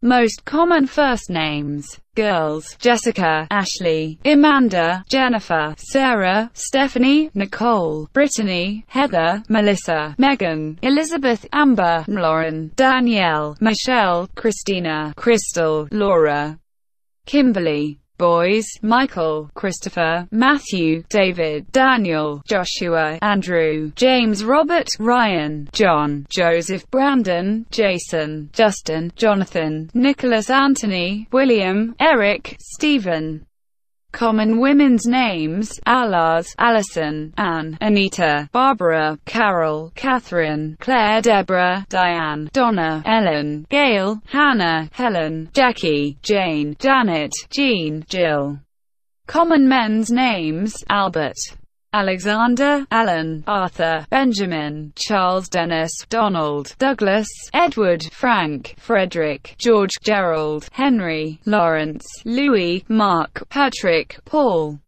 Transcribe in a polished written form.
Most common first names. Girls: Jessica, Ashley, Amanda, Jennifer, Sarah, Stephanie, Nicole, Brittany, Heather, Melissa, Megan, Elizabeth, Amber, Lauren, Danielle, Michelle, Christina, Crystal, Laura, Kimberly. Boys: Michael, Christopher, Matthew, David, Daniel, Joshua, Andrew, James, Robert, Ryan, John, Joseph, Brandon, Jason, Justin, Jonathan, Nicholas, Anthony, William, Eric, Stephen. Common women's names: Alaz, Allison, Anne, Anita, Barbara, Carol, Catherine, Claire, Deborah, Diane, Donna, Ellen, Gail, Hannah, Helen, Jackie, Jane, Janet, Jean, Jill. Common men's names: Albert, Alexander, Alan, Arthur, Benjamin, Charles, Dennis, Donald, Douglas, Edward, Frank, Frederick, George, Gerald, Henry, Lawrence, Louis, Mark, Patrick, Paul.